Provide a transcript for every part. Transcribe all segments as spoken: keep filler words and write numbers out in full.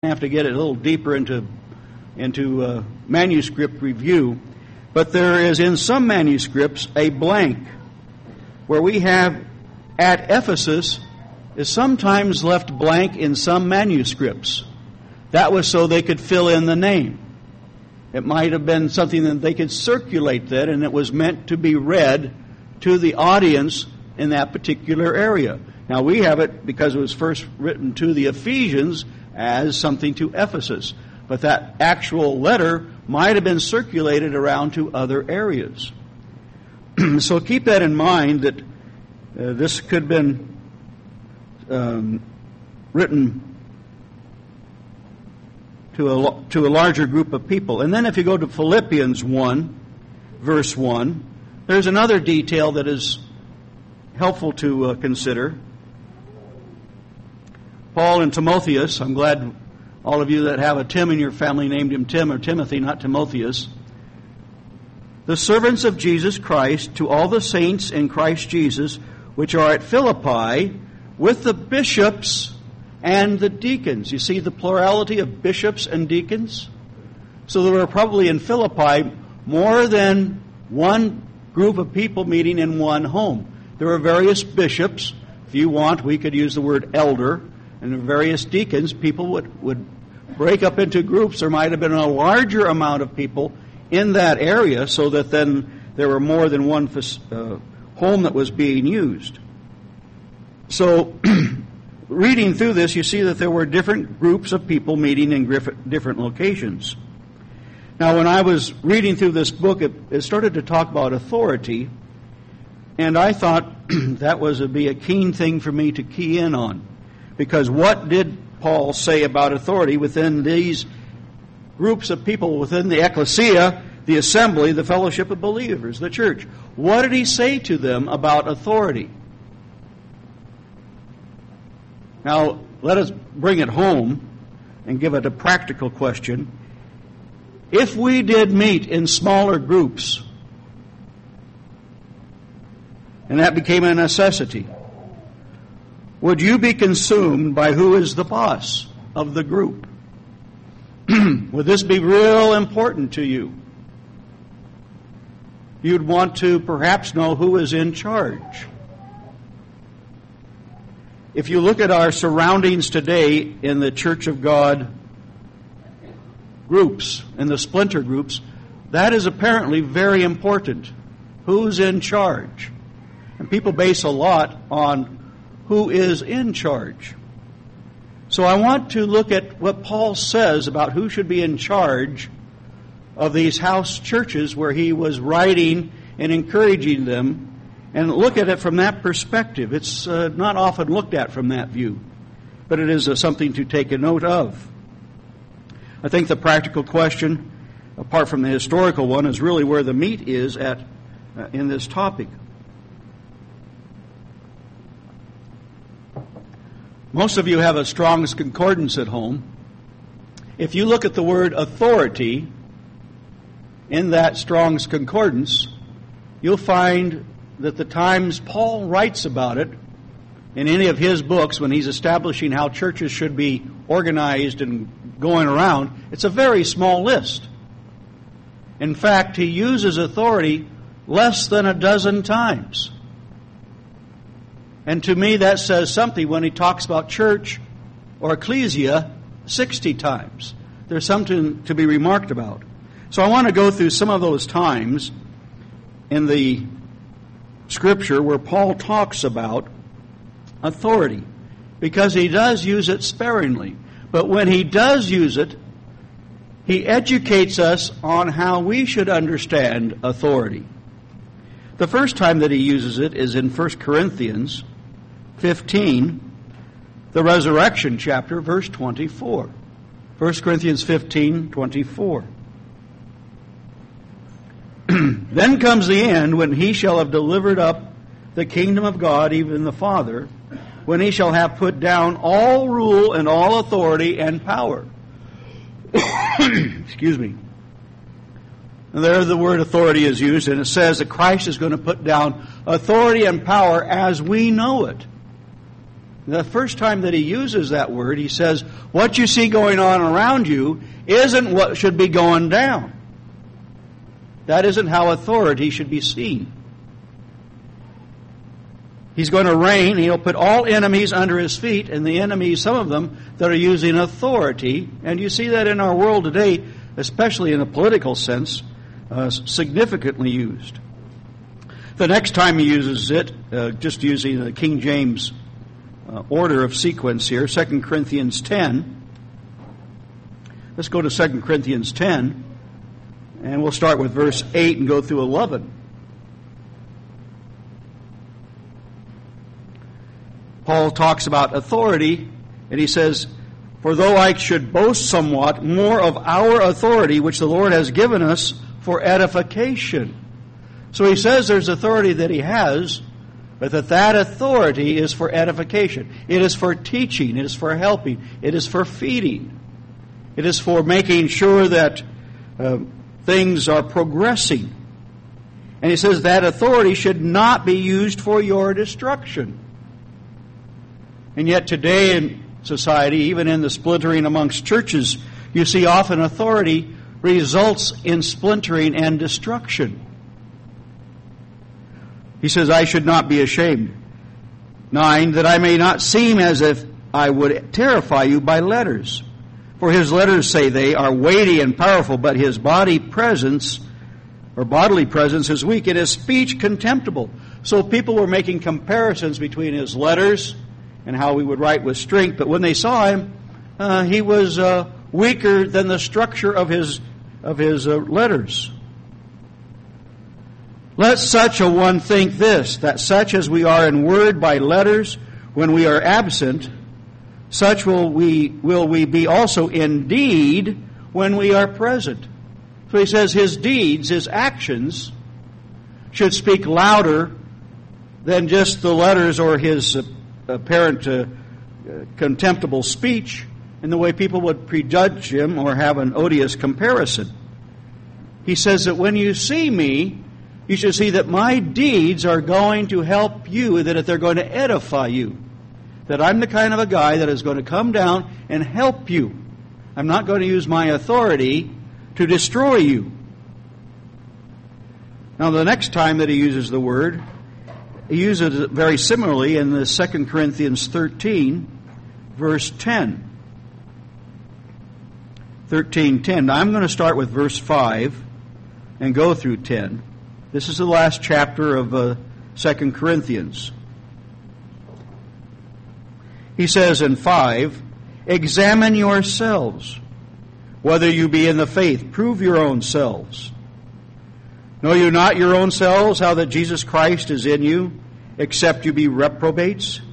have to get it a little deeper into into uh, manuscript review, but there is in some manuscripts a blank where we have at Ephesus is sometimes left blank in some manuscripts. That was so they could fill in the name. It might have been something that they could circulate that, and it was meant to be read to the audience in that particular area. Now we have it because it was first written to the Ephesians as something to Ephesus. But that actual letter might have been circulated around to other areas. So keep that in mind, that uh, this could have been um, written to a, to a larger group of people. And then if you go to Philippians one, verse one, there's another detail that is helpful to uh, consider. Paul and Timotheus, I'm glad all of you that have a Tim in your family named him Tim or Timothy, not Timotheus. The servants of Jesus Christ, to all the saints in Christ Jesus, which are at Philippi, with the bishops and the deacons. You see the plurality of bishops and deacons? So there were probably in Philippi more than one group of people meeting in one home. There were various bishops. If you want, we could use the word elder. And the various deacons, people would, would break up into groups. There might have been a larger amount of people in that area, so that then there were more than one uh, home that was being used. So, reading through this, you see that there were different groups of people meeting in different locations. Now, when I was reading through this book, it, it started to talk about authority, and I thought that was to be a keen thing for me to key in on. Because what did Paul say about authority within these groups of people, within the ecclesia, the assembly, the fellowship of believers, the church? What did he say to them about authority? Now, let us bring it home and give it a practical question. If we did meet in smaller groups, and that became a necessity, would you be consumed by who is the boss of the group? Would this be real important to you? You'd want to perhaps know who is in charge. If you look at our surroundings today in the Church of God groups, in the splinter groups, that is apparently very important. Who's in charge? And people base a lot on who is in charge. So I want to look at what Paul says about who should be in charge of these house churches where he was writing and encouraging them, and look at it from that perspective. It's uh, not often looked at from that view, but it is uh, something to take a note of. I think the practical question, apart from the historical one, is really where the meat is at uh, in this topic. Most of you have a Strong's Concordance at home. If you look at the word authority in that Strong's Concordance, you'll find that the times Paul writes about it in any of his books when he's establishing how churches should be organized and going around, it's a very small list. In fact, he uses authority less than a dozen times. And to me, that says something when he talks about church or ecclesia sixty times. There's something to be remarked about. So I want to go through some of those times in the Scripture where Paul talks about authority, because he does use it sparingly. But when he does use it, he educates us on how we should understand authority. The first time that he uses it is in First Corinthians fifteen, the resurrection chapter, verse twenty-four. First Corinthians fifteen, twenty-four. Then comes the end, when he shall have delivered up the kingdom of God, even the Father, when he shall have put down all rule and all authority and power. Excuse me. And there the word authority is used, and it says that Christ is going to put down authority and power as we know it. The first time that he uses that word, he says, what you see going on around you isn't what should be going down. That isn't how authority should be seen. He's going to reign. He'll put all enemies under his feet, and the enemies, some of them, that are using authority. And you see that in our world today, especially in a political sense, uh, significantly used. The next time he uses it, uh, just using the King James uh, order of sequence here, Second Corinthians ten. Let's go to Second Corinthians ten, and we'll start with verse eight and go through eleven. Paul talks about authority, and he says, for though I should boast somewhat more of our authority, which the Lord has given us for edification. So he says there's authority that he has, but that that authority is for edification. It is for teaching. It is for helping. It is for feeding. It is for making sure that uh, things are progressing. And he says that authority should not be used for your destruction. And yet today in society, even in the splintering amongst churches, you see often authority results in splintering and destruction. He says, I should not be ashamed. Nine, that I may not seem as if I would terrify you by letters. For his letters, say they, are weighty and powerful, but his body presence, or bodily presence, is weak, and his speech contemptible. So people were making comparisons between his letters and how he would write with strength, but when they saw him, uh, he was uh, weaker than the structure of his of his uh, letters. Let such a one think this, that such as we are in word by letters, when we are absent, such will we will we be also in deed when we are present. So he says his deeds, his actions, should speak louder than just the letters or his uh, apparent uh, contemptible speech, in the way people would prejudge him or have an odious comparison. He says that when you see me, you should see that my deeds are going to help you, that they're going to edify you. That I'm the kind of a guy that is going to come down and help you. I'm not going to use my authority to destroy you. Now, the next time that he uses the word, he uses it very similarly in the Second Corinthians thirteen, verse ten. thirteen ten. Now, I'm going to start with verse five and go through ten. This is the last chapter of uh, Second Corinthians. He says in five, examine yourselves, whether you be in the faith. Prove your own selves. Know you not your own selves how that Jesus Christ is in you, except you be reprobates?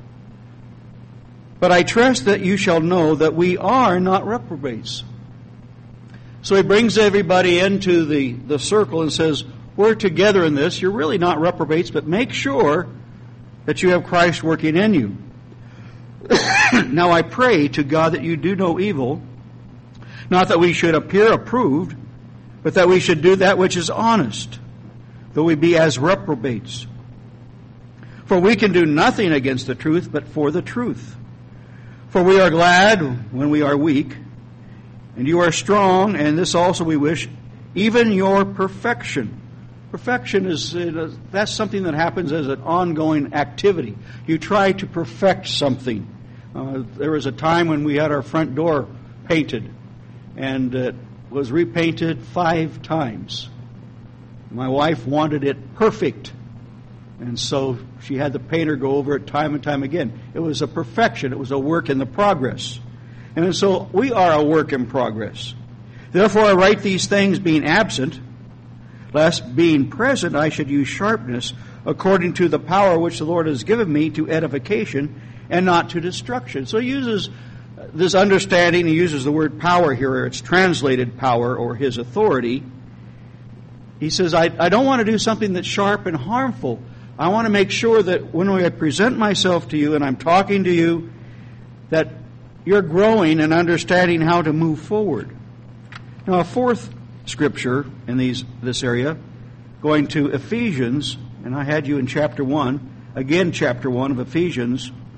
But I trust that you shall know that we are not reprobates. So he brings everybody into the, the circle and says, we're together in this. You're really not reprobates, but make sure that you have Christ working in you. Now I pray to God that you do no evil, not that we should appear approved, but that we should do that which is honest, though we be as reprobates. For we can do nothing against the truth, but for the truth. For we are glad when we are weak, and you are strong, and this also we wish, even your perfection. Perfection is, uh, that's something that happens as an ongoing activity. You try to perfect something. Uh, there was a time when we had our front door painted, and it was repainted five times. My wife wanted it perfect, and so she had the painter go over it time and time again. It was a perfection. It was a work in the progress. And so we are a work in progress. Therefore I write these things being absent, lest being present I should use sharpness according to the power which the Lord has given me to edification and not to destruction. So he uses this understanding. He uses the word power here. It's translated power or his authority. He says, I, I don't want to do something that's sharp and harmful. I want to make sure that when I present myself to you and I'm talking to you, that you're growing and understanding how to move forward. Now, a fourth scripture in these this area, going to Ephesians, and I had you in chapter one, again chapter one of Ephesians,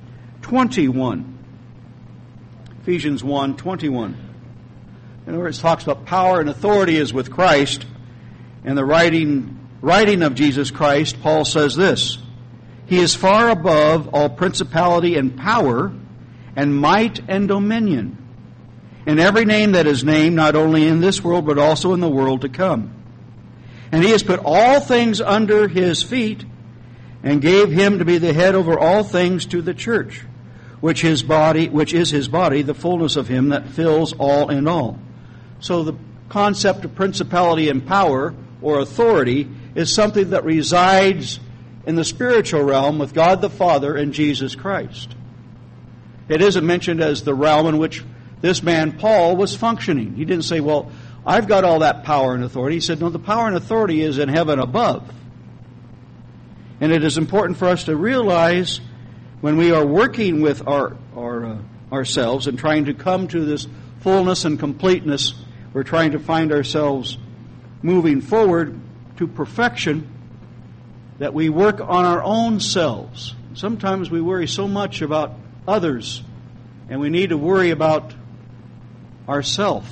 twenty-one. Ephesians one twenty-one. In other words, it talks about power and authority is with Christ. And the writing, writing of Jesus Christ, Paul says this: He is far above all principality and power and might and dominion, and every name that is named, not only in this world, but also in the world to come. And He has put all things under His feet, and gave Him to be the head over all things to the church, which His body, which is His body, the fullness of Him that fills all in all. So the concept of principality and power, or authority, is something that resides in the spiritual realm with God the Father and Jesus Christ. It isn't mentioned as the realm in which this man, Paul, was functioning. He didn't say, well, I've got all that power and authority. He said, no, the power and authority is in heaven above. And it is important for us to realize when we are working with our, our uh, ourselves and trying to come to this fullness and completeness, we're trying to find ourselves moving forward to perfection, that we work on our own selves. Sometimes we worry so much about others, and we need to worry about ourselves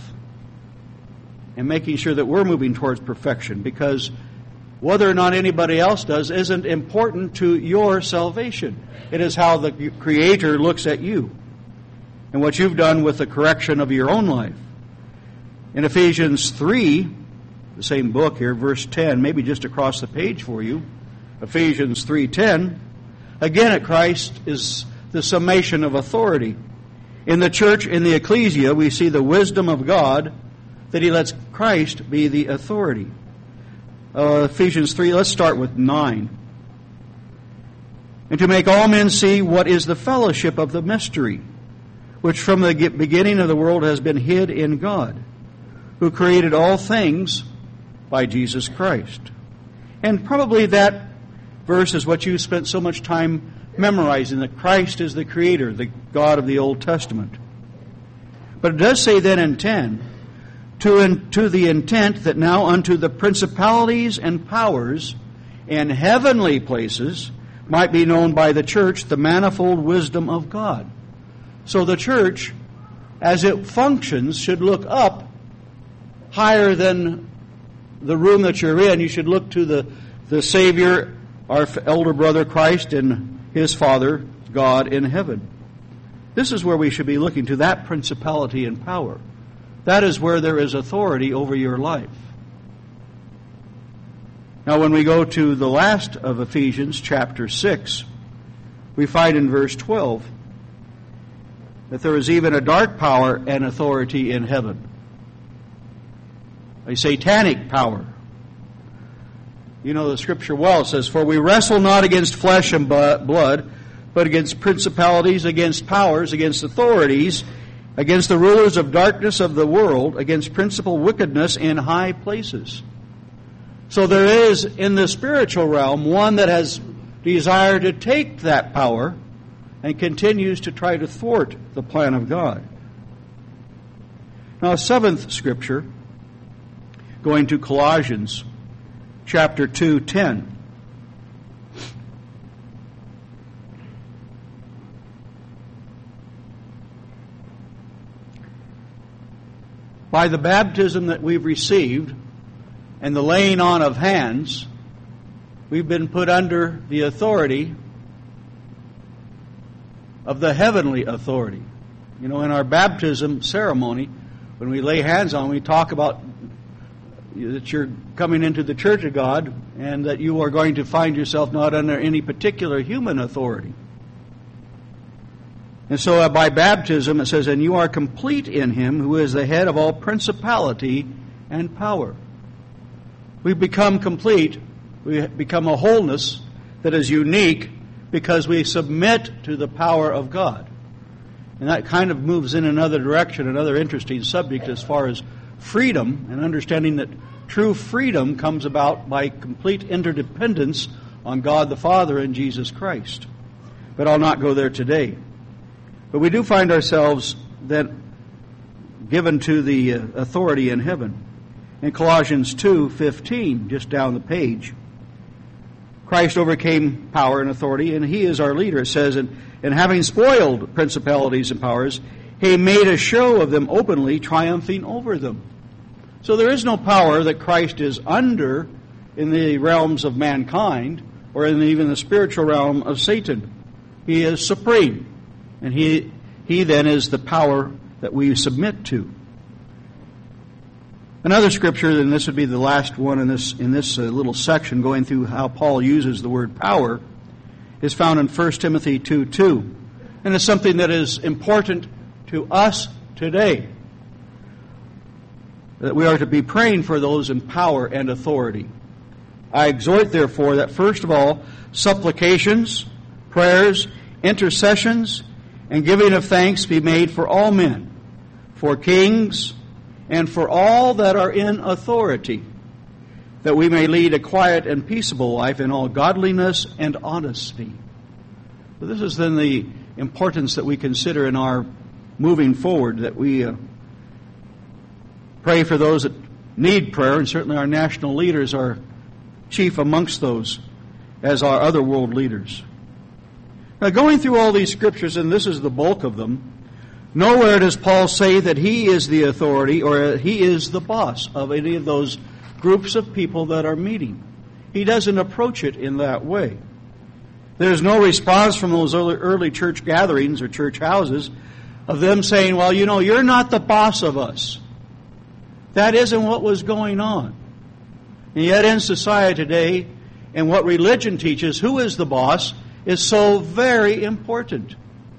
and making sure that we're moving towards perfection, because whether or not anybody else does isn't important to your salvation. It is how the Creator looks at you and what you've done with the correction of your own life. In Ephesians three, the same book here, verse ten, maybe just across the page for you, Ephesians three ten, again at Christ is the summation of authority. In the church, in the ecclesia, we see the wisdom of God that He lets Christ be the authority. Uh, Ephesians three, let's start with nine. And to make all men see what is the fellowship of the mystery, which from the beginning of the world has been hid in God, who created all things by Jesus Christ. And probably that verse is what you spent so much time memorizing, that Christ is the Creator, the God of the Old Testament. But it does say then in ten, to, in, to the intent that now unto the principalities and powers in heavenly places might be known by the church the manifold wisdom of God. So the church, as it functions, should look up higher than the room that you're in. You should look to the, the Savior, our elder brother Christ, and His Father, God in heaven. This is where we should be looking, to that principality and power. That is where there is authority over your life. Now when we go to the last of Ephesians, chapter six, we find in verse twelve that there is even a dark power and authority in heaven. A satanic power. You know the scripture well. It says, for we wrestle not against flesh and blood, but against principalities, against powers, against authorities, against the rulers of darkness of the world, against principal wickedness in high places. So there is in the spiritual realm one that has desire to take that power and continues to try to thwart the plan of God. Now, a seventh scripture, going to Colossians chapter two, ten. By the baptism that we've received and the laying on of hands, we've been put under the authority of the heavenly authority. You know, in our baptism ceremony, when we lay hands on, we talk about that you're coming into the church of God and that you are going to find yourself not under any particular human authority. And so uh, by baptism it says, and you are complete in Him who is the head of all principality and power. We become complete. We become a wholeness that is unique because we submit to the power of God. And that kind of moves in another direction, another interesting subject as far as freedom and understanding that true freedom comes about by complete interdependence on God the Father and Jesus Christ. But I'll not go there today. But we do find ourselves then given to the authority in heaven. In Colossians two fifteen, just down the page, Christ overcame power and authority, and He is our leader. It says, and, and having spoiled principalities and powers, He made a show of them openly, triumphing over them. So there is no power that Christ is under in the realms of mankind, or in even the spiritual realm of Satan. He is supreme, and He, he then is the power that we submit to. Another scripture, and this would be the last one in this in this uh, little section, going through how Paul uses the word power, is found in First Timothy two two. And it's something that is important to us today, that we are to be praying for those in power and authority. I exhort, therefore, that first of all, supplications, prayers, intercessions, and giving of thanks be made for all men, for kings, and for all that are in authority, that we may lead a quiet and peaceable life in all godliness and honesty. So this is then the importance that we consider in our moving forward, that we uh, pray for those that need prayer, and certainly our national leaders are chief amongst those, as are other world leaders. Now, going through all these scriptures, and this is the bulk of them, nowhere does Paul say that he is the authority or he is the boss of any of those groups of people that are meeting. He doesn't approach it in that way. There's no response from those early, early church gatherings or church houses of them saying, well, you know, you're not the boss of us. That isn't what was going on. And yet in society today, and what religion teaches, who is the boss, is so very important.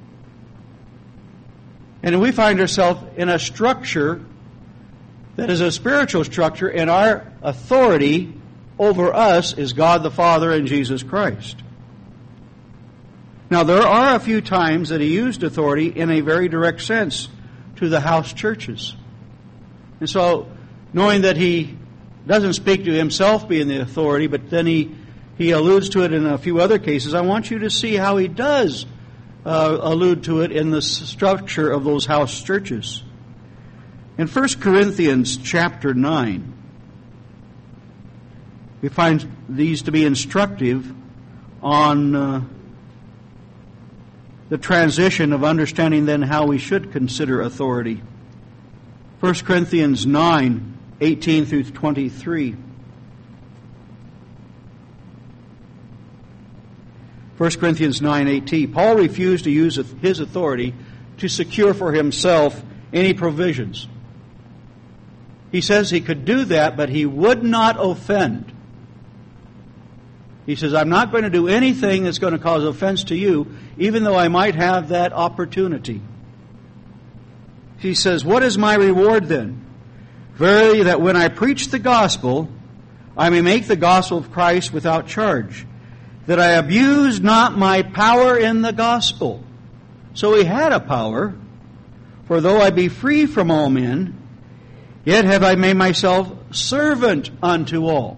And we find ourselves in a structure that is a spiritual structure, and our authority over us is God the Father and Jesus Christ. Now, there are a few times that He used authority in a very direct sense to the house churches. And so, knowing that He doesn't speak to Himself being the authority, but then He, he alludes to it in a few other cases, I want you to see how He does Uh, allude to it in the structure of those house churches. In First Corinthians chapter nine, we find these to be instructive on uh, the transition of understanding then how we should consider authority. First Corinthians nine, eighteen through twenty-three. First Corinthians nine eighteen. Paul refused to use his authority to secure for himself any provisions. He says he could do that, but he would not offend. He says, I'm not going to do anything that's going to cause offense to you, even though I might have that opportunity. He says, what is my reward then? Verily, that when I preach the gospel, I may make the gospel of Christ without charge, that I abuse not my power in the gospel. So he had a power, for though I be free from all men, yet have I made myself servant unto all.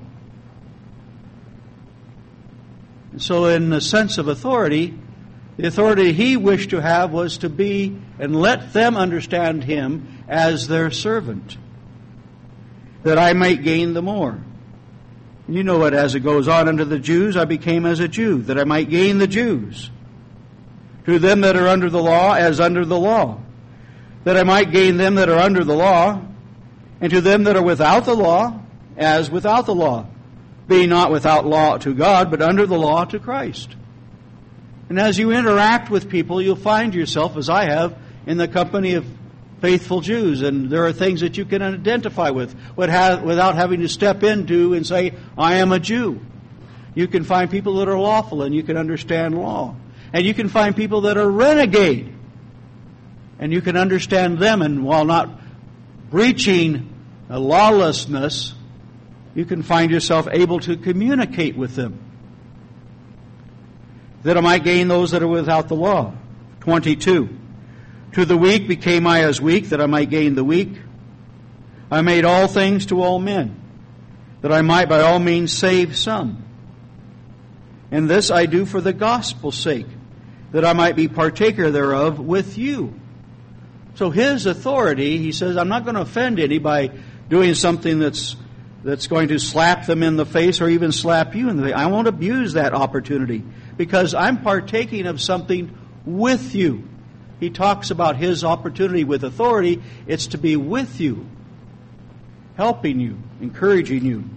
And so in the sense of authority, the authority he wished to have was to be and let them understand him as their servant, that I might gain the more. You know it as it goes on. Unto the Jews I became as a Jew, that I might gain the Jews. To them that are under the law, as under the law, that I might gain them that are under the law. And to them that are without the law, as without the law, being not without law to God, but under the law to Christ. And as you interact with people, you'll find yourself, as I have, in the company of faithful Jews, and there are things that you can identify with without having to step into and say, I am a Jew. You can find people that are lawful and you can understand law. And you can find people that are renegade and you can understand them, and while not breaching a lawlessness, you can find yourself able to communicate with them. That I might gain those that are without the law. twenty-two. To the weak became I as weak, that I might gain the weak. I made all things to all men, that I might by all means save some. And this I do for the gospel's sake, that I might be partaker thereof with you. So his authority, he says, I'm not going to offend any by doing something that's that's going to slap them in the face or even slap you in the face. I won't abuse that opportunity because I'm partaking of something with you. He talks about his opportunity with authority. It's to be with you, helping you, encouraging you.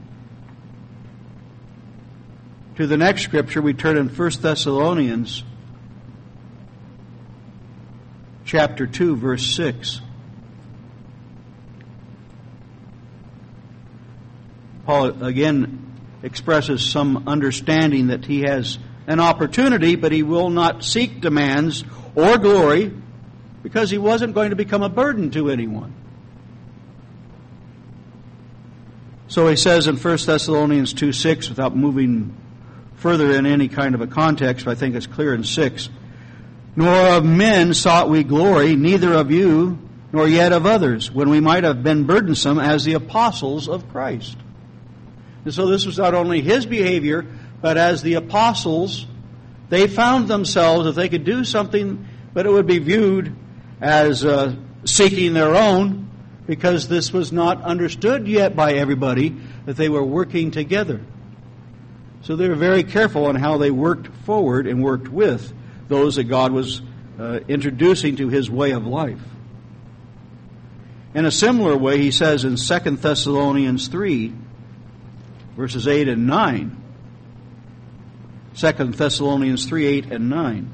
To the next scripture, we turn in First Thessalonians chapter two, verse six. Paul again expresses some understanding that he has an opportunity, but he will not seek demands or glory because he wasn't going to become a burden to anyone. So he says in First Thessalonians two six, without moving further in any kind of a context, but I think it's clear in six, nor of men sought we glory, neither of you, nor yet of others, when we might have been burdensome as the apostles of Christ. And so this was not only his behavior, but as the apostles, they found themselves, if they could do something, but it would be viewed as uh, seeking their own, because this was not understood yet by everybody, that they were working together. So they were very careful on how they worked forward and worked with those that God was uh, introducing to his way of life. In a similar way, he says in Second Thessalonians three, verses eight and nine. Second Thessalonians three, eight and nine.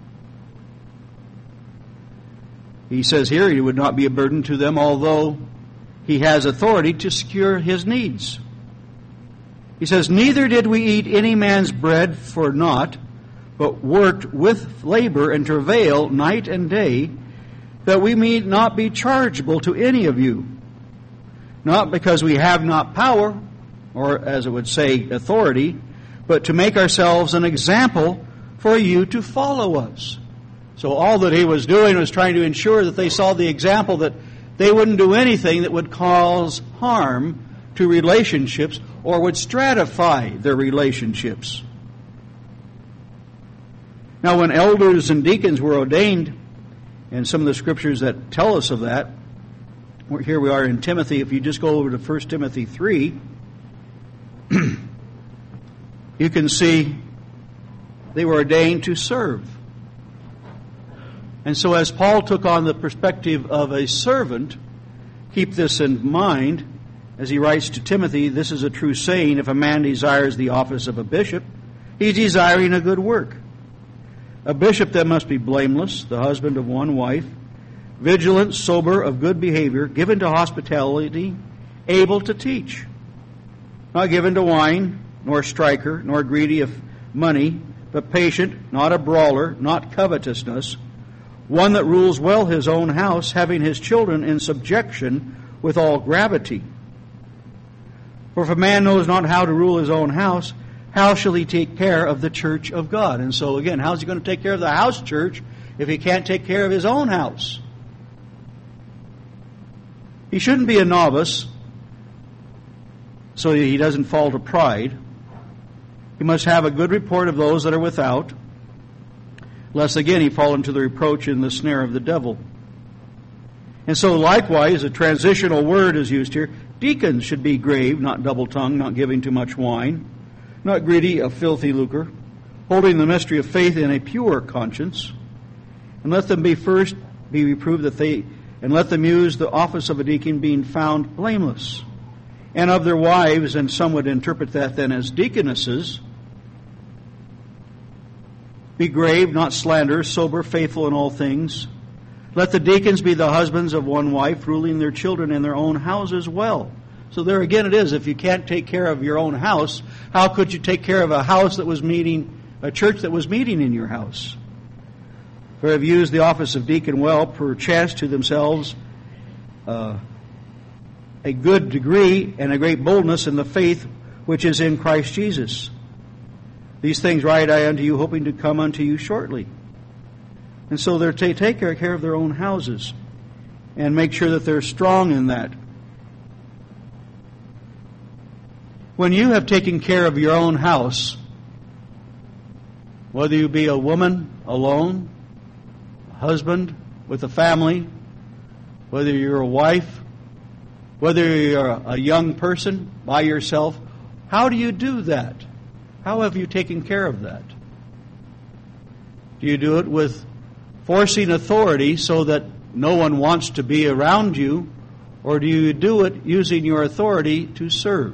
He says here he would not be a burden to them, although he has authority to secure his needs. He says, neither did we eat any man's bread for naught, but worked with labor and travail night and day, that we may not be chargeable to any of you. Not because we have not power, or as it would say, authority, but to make ourselves an example for you to follow us. So all that he was doing was trying to ensure that they saw the example, that they wouldn't do anything that would cause harm to relationships or would stratify their relationships. Now, when elders and deacons were ordained, and some of the scriptures that tell us of that, here we are in Timothy. If you just go over to First Timothy three, you can see they were ordained to serve. And so as Paul took on the perspective of a servant, keep this in mind, as he writes to Timothy, this is a true saying, if a man desires the office of a bishop, he's desiring a good work. A bishop then must be blameless, the husband of one wife, vigilant, sober, of good behavior, given to hospitality, able to teach, not given to wine, nor striker, nor greedy of money, but patient, not a brawler, not covetousness, one that rules well his own house, having his children in subjection with all gravity. For if a man knows not how to rule his own house, how shall he take care of the church of God? And so again, how's he going to take care of the house church if he can't take care of his own house? He shouldn't be a novice so he doesn't fall to pride. He must have a good report of those that are without, lest again he fall into the reproach and the snare of the devil. And so likewise, a transitional word is used here. Deacons should be grave, not double-tongued, not giving too much wine, not greedy of filthy lucre, holding the mystery of faith in a pure conscience. And let them be first be reproved that they, and let them use the office of a deacon being found blameless. And of their wives, and some would interpret that then as deaconesses, be grave, not slanderers, sober, faithful in all things. Let the deacons be the husbands of one wife, ruling their children in their own houses well. So there again it is, if you can't take care of your own house, how could you take care of a house that was meeting, a church that was meeting in your house? For have used the office of deacon well, perchance to themselves uh, a good degree and a great boldness in the faith which is in Christ Jesus. These things write I unto you, hoping to come unto you shortly. And so they're to take care of their own houses and make sure that they're strong in that. When you have taken care of your own house, whether you be a woman alone, a husband with a family, whether you're a wife Whether you're a young person by yourself, how do you do that? How have you taken care of that? Do you do it with forcing authority so that no one wants to be around you, or do you do it using your authority to serve?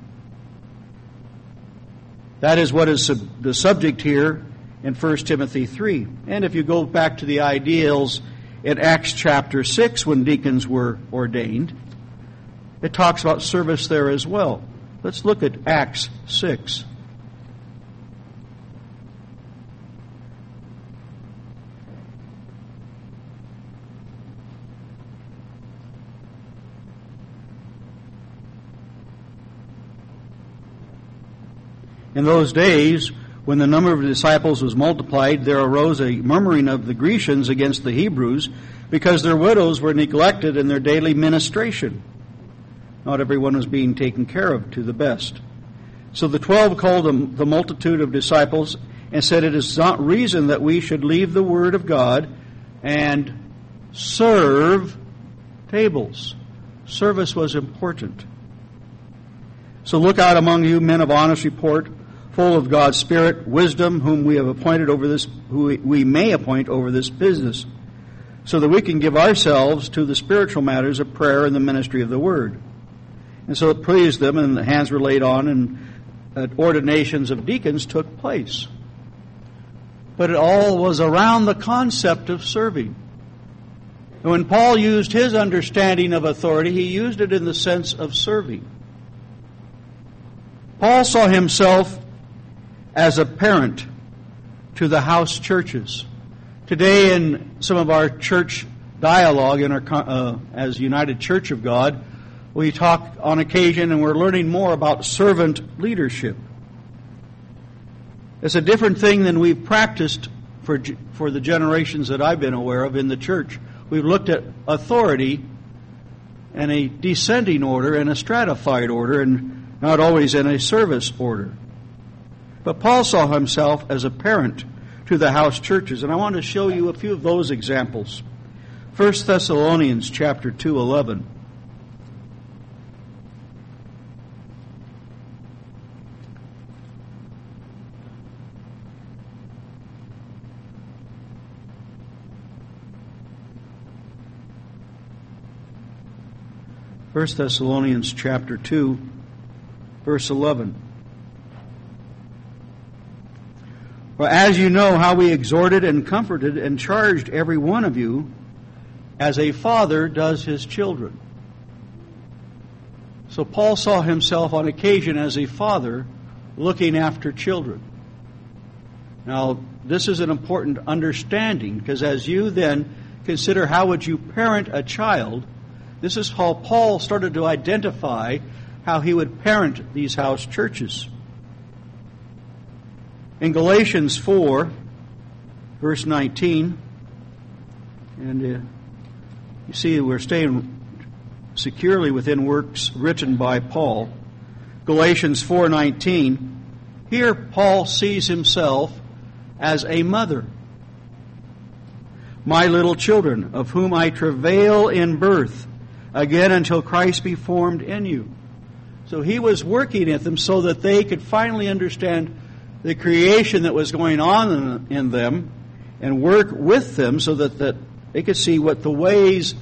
That is what is sub- the subject here in First Timothy three. And if you go back to the ideals in Acts chapter six, when deacons were ordained, it talks about service there as well. Let's look at Acts six. In those days, when the number of disciples was multiplied, there arose a murmuring of the Grecians against the Hebrews, because their widows were neglected in their daily ministration. Not everyone was being taken care of to the best. So the twelve called the multitude of disciples and said, "It is not reason that we should leave the word of God and serve tables." Service was important. "So look out among you men of honest report, full of God's Spirit, wisdom, whom we have appointed over this, who we may appoint over this business, so that we can give ourselves to the spiritual matters of prayer and the ministry of the word." And so it pleased them, and the hands were laid on, and uh, ordinations of deacons took place. But it all was around the concept of serving. And when Paul used his understanding of authority, he used it in the sense of serving. Paul saw himself as a parent to the house churches. Today, in some of our church dialogue in our uh, as United Church of God, we talk on occasion, and we're learning more about servant leadership. It's a different thing than we've practiced for for the generations that I've been aware of in the church. We've looked at authority in a descending order and a stratified order, and not always in a service order. But Paul saw himself as a parent to the house churches, and I want to show you a few of those examples. First Thessalonians chapter two, eleven. First Thessalonians chapter two, verse eleven. "For as you know how we exhorted and comforted and charged every one of you, as a father does his children." So Paul saw himself on occasion as a father looking after children. Now, this is an important understanding, because as you then consider how would you parent a child, this is how Paul started to identify how he would parent these house churches. In Galatians four, verse nineteen, and uh, you see we're staying securely within works written by Paul. Galatians four nineteen, here Paul sees himself as a mother. "My little children, of whom I travail in birth, again until Christ be formed in you." So he was working at them so that they could finally understand the creation that was going on in, in them, and work with them so that, that they could see what the ways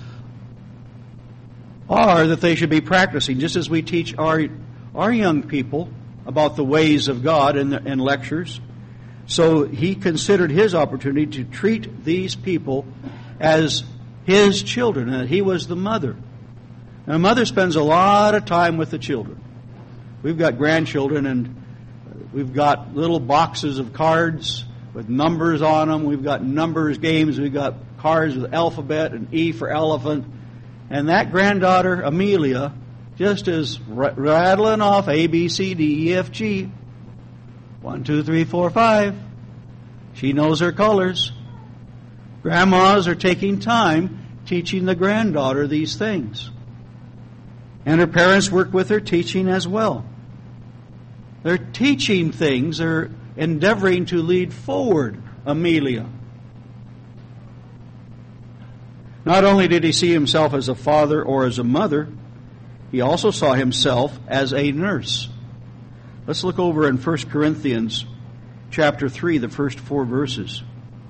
are that they should be practicing, just as we teach our our young people about the ways of God in, the, in lectures. So he considered his opportunity to treat these people as his children, and that he was the mother. Now, a mother spends a lot of time with the children. We've got grandchildren, and we've got little boxes of cards with numbers on them. We've got numbers games. We've got cards with alphabet and E for elephant. And that granddaughter, Amelia, just is r- rattling off A, B, C, D, E, F, G. One, two, three, four, five. She knows her colors. Grandmas are taking time teaching the granddaughter these things. And her parents work with her teaching as well. They're teaching things. They're endeavoring to lead forward Amelia. Not only did he see himself as a father or as a mother, he also saw himself as a nurse. Let's look over in First Corinthians chapter three, the first four verses.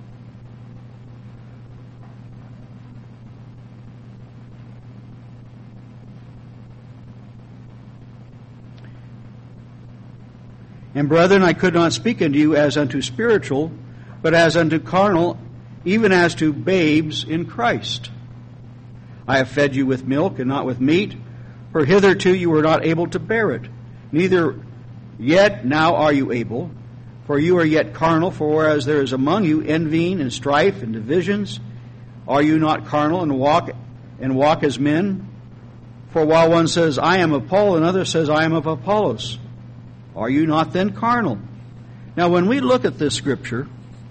And brethren, I could not speak unto you as unto spiritual, but as unto carnal, even as to babes in Christ. I have fed you with milk and not with meat, for hitherto you were not able to bear it. Neither yet now are you able, for you are yet carnal. For whereas there is among you envying and strife and divisions, are you not carnal and walk and walk as men? For while one says, I am of Paul, and another says, I am of Apollos, are you not then carnal? Now, when we look at this scripture,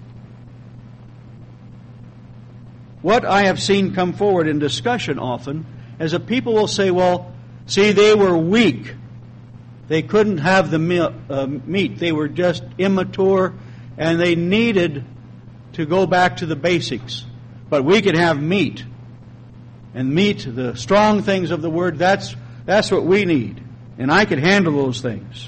what I have seen come forward in discussion often is that people will say, well, see, they were weak. They couldn't have the meat. They were just immature, and they needed to go back to the basics. But we could have meat. And meat, the strong things of the Word, that's, that's what we need. And I could handle those things.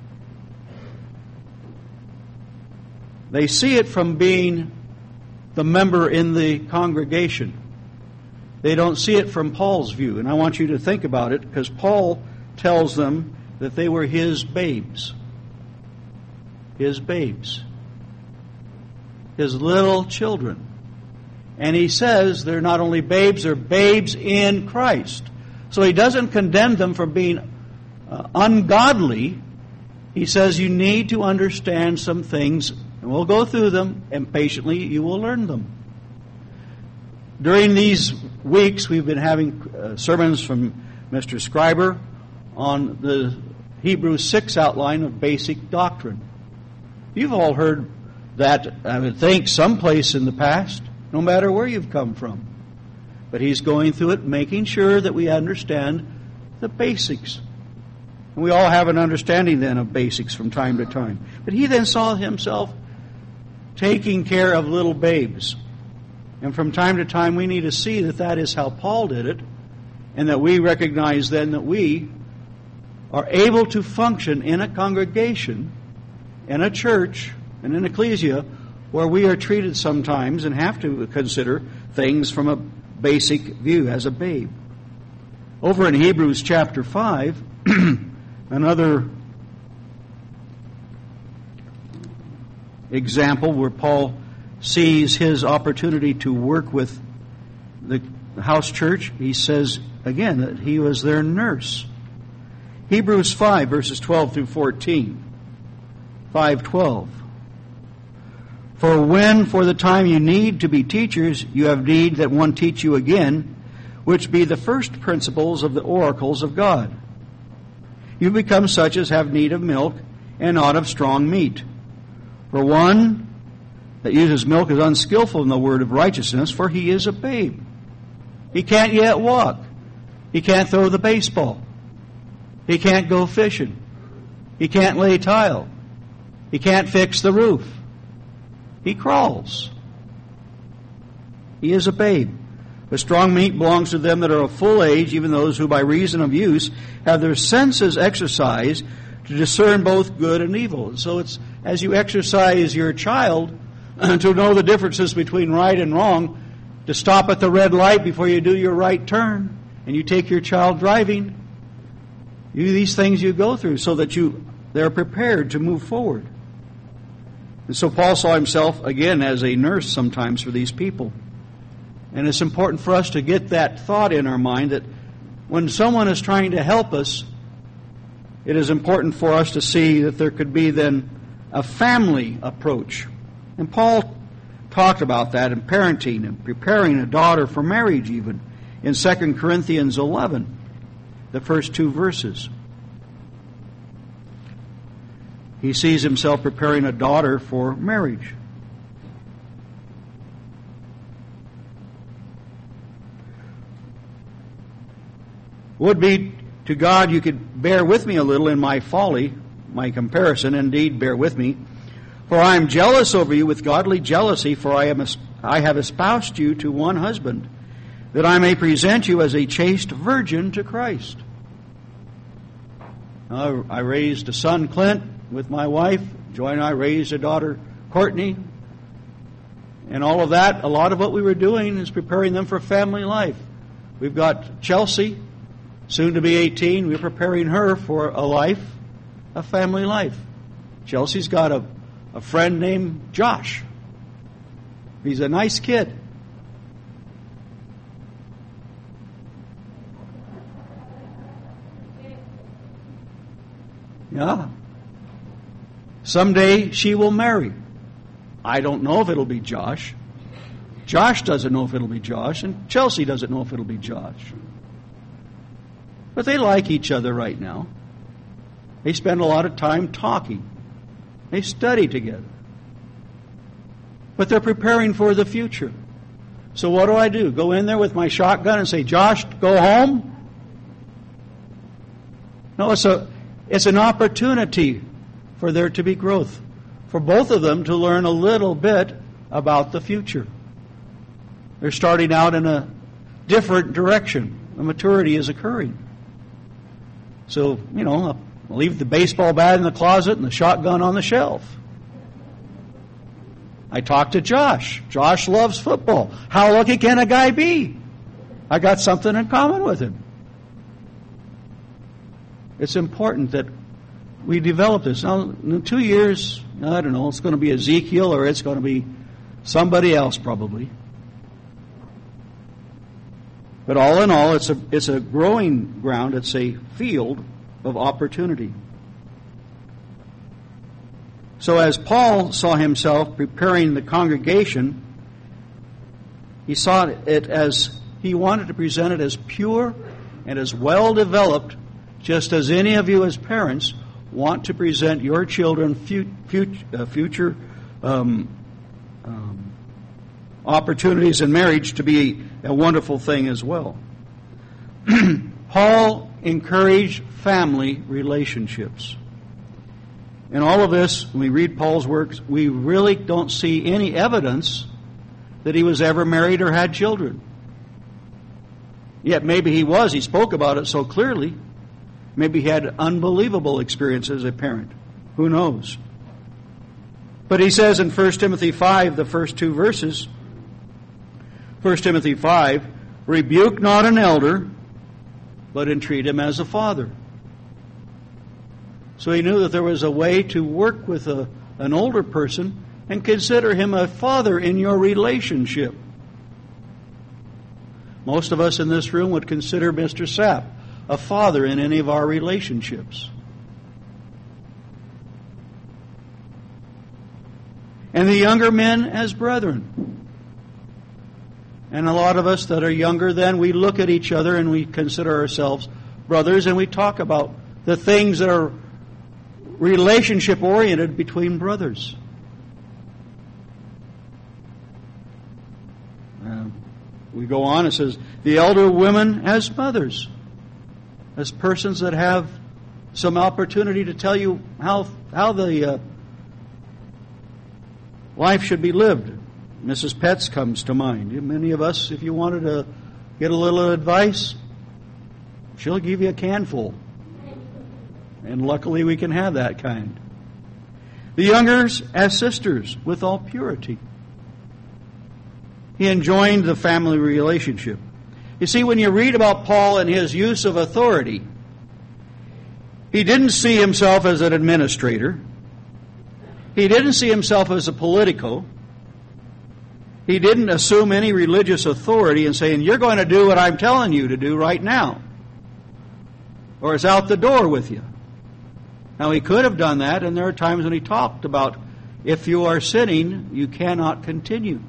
They see it from being the member in the congregation. They don't see it from Paul's view. And I want you to think about it, because Paul tells them that they were his babes. His babes. His little children. And he says they're not only babes, they're babes in Christ. So he doesn't condemn them for being uh, ungodly. He says you need to understand some things, and we'll go through them, and patiently you will learn them. During these weeks, we've been having uh, sermons from Mister Scriber on the Hebrews six outline of basic doctrine. You've all heard that, I would think, someplace in the past, no matter where you've come from. But he's going through it, making sure that we understand the basics. And we all have an understanding then of basics from time to time. But he then saw himself taking care of little babes. And from time to time we need to see that that is how Paul did it, and that we recognize then that we are able to function in a congregation, in a church, in an ecclesia, where we are treated sometimes and have to consider things from a basic view as a babe. Over in Hebrews chapter five, another example where Paul sees his opportunity to work with the house church, he says again that he was their nurse. Hebrews five, verses twelve through fourteen. five twelve. For when for the time you need to be teachers, you have need that one teach you again, which be the first principles of the oracles of God. You become such as have need of milk, and not of strong meat. For one that uses milk is unskillful in the word of righteousness, for he is a babe. He can't yet walk. He can't throw the baseball. He can't go fishing. He can't lay tile. He can't fix the roof. He crawls. He is a babe. But strong meat belongs to them that are of full age, even those who by reason of use have their senses exercised to discern both good and evil. So it's as you exercise your child to know the differences between right and wrong, to stop at the red light before you do your right turn, and you take your child driving. You, these things you go through so that you they're prepared to move forward. And so Paul saw himself again as a nurse sometimes for these people. And it's important for us to get that thought in our mind that when someone is trying to help us, it is important for us to see that there could be then a family approach. And Paul talked about that in parenting and preparing a daughter for marriage even in Second Corinthians eleven, the first two verses. He sees himself preparing a daughter for marriage. Would be to God you could bear with me a little in my folly, my comparison, indeed bear with me. For I am jealous over you with godly jealousy, for I am I have espoused you to one husband, that I may present you as a chaste virgin to Christ. Uh, I raised a son, Clint, with my wife. Joy and I raised a daughter, Courtney. And all of that, a lot of what we were doing is preparing them for family life. We've got Chelsea, soon to be eighteen. We're preparing her for a life, a family life. Chelsea's got a, a friend named Josh. He's a nice kid. Yeah. Someday she will marry. I don't know if it'll be Josh. Josh doesn't know if it'll be Josh, and Chelsea doesn't know if it'll be Josh. But they like each other right now. They spend a lot of time talking. They study together. But they're preparing for the future. So what do I do? Go in there with my shotgun and say, Josh, go home? No, it's a it's an opportunity for there to be growth. For both of them to learn a little bit about the future. They're starting out in a different direction. The maturity is occurring. So, you know, I'll leave the baseball bat in the closet and the shotgun on the shelf. I talked to Josh. Josh loves football. How lucky can a guy be? I got something in common with him. It's important that we develop this. Now, in two years, I don't know, it's going to be Ezekiel or it's going to be somebody else probably. But all in all, it's a, it's a growing ground. It's a field of opportunity. So as Paul saw himself preparing the congregation, he saw it as he wanted to present it as pure and as well developed, just as any of you as parents want to present your children future, uh, future um, um, opportunities in marriage to be a wonderful thing as well. Paul encouraged family relationships. In all of this, when we read Paul's works, we really don't see any evidence that he was ever married or had children. Yet maybe he was. He spoke about it so clearly. Maybe he had unbelievable experience as a parent. Who knows? But he says in First Timothy five, the first two verses, First Timothy five, rebuke not an elder, but entreat him as a father. So he knew that there was a way to work with a, an older person and consider him a father in your relationship. Most of us in this room would consider Mister Sapp a father in any of our relationships. And the younger men as brethren. And a lot of us that are younger then, we look at each other and we consider ourselves brothers, and we talk about the things that are relationship oriented between brothers. Uh, we go on, it says, the elder women as mothers, as persons that have some opportunity to tell you how how the uh, life should be lived. Missus Petts comes to mind. Many of us, if you wanted to get a little advice, she'll give you a canful. And luckily we can have that kind. The youngers as sisters with all purity. He enjoined the family relationship. You see, when you read about Paul and his use of authority, he didn't see himself as an administrator. He didn't see himself as a politico. He didn't assume any religious authority and saying, you're going to do what I'm telling you to do right now, or it's out the door with you. Now, he could have done that, and there are times when he talked about, if you are sinning, you cannot continue.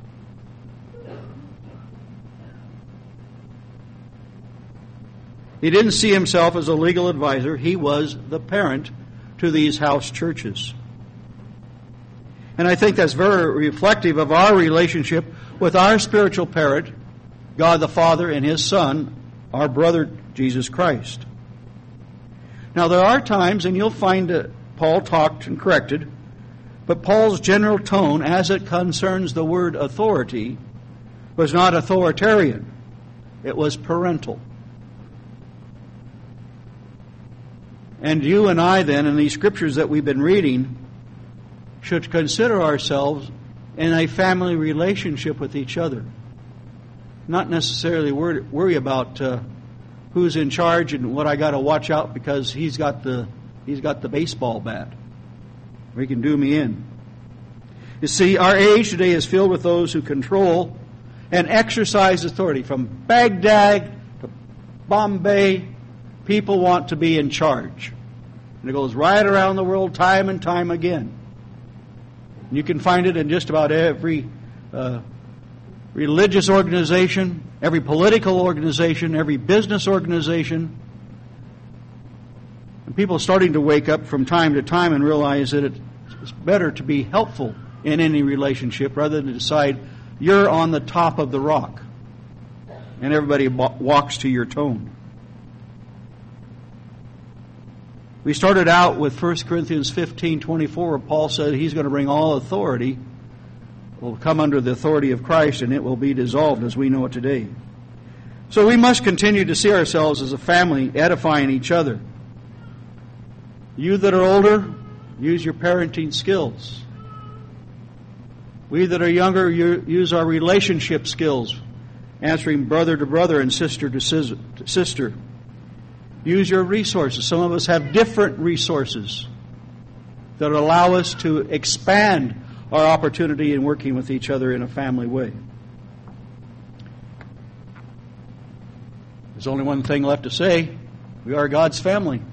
He didn't see himself as a legal advisor. He was the parent to these house churches. And I think that's very reflective of our relationship with our spiritual parent, God the Father, and His Son, our brother Jesus Christ. Now, there are times, and you'll find that Paul talked and corrected, but Paul's general tone, as it concerns the word authority, was not authoritarian. It was parental. And you and I then, in these scriptures that we've been reading, should consider ourselves in a family relationship with each other. Not necessarily worry, worry about uh, who's in charge and what I got to watch out because he's got the he's got the baseball bat, or he can do me in. You see, our age today is filled with those who control and exercise authority. From Baghdad to Bombay, people want to be in charge. And it goes right around the world time and time again. You can find it in just about every uh, religious organization, every political organization, every business organization. And people are starting to wake up from time to time and realize that it's better to be helpful in any relationship rather than to decide you're on the top of the rock and everybody walks to your tone. We started out with First Corinthians fifteen twenty-four, where Paul said he's going to bring all authority, will come under the authority of Christ, and it will be dissolved as we know it today. So we must continue to see ourselves as a family, edifying each other. You that are older, use your parenting skills. We that are younger, use our relationship skills, answering brother to brother and sister to sister. Use your resources. Some of us have different resources that allow us to expand our opportunity in working with each other in a family way. There's only one thing left to say. We are God's family.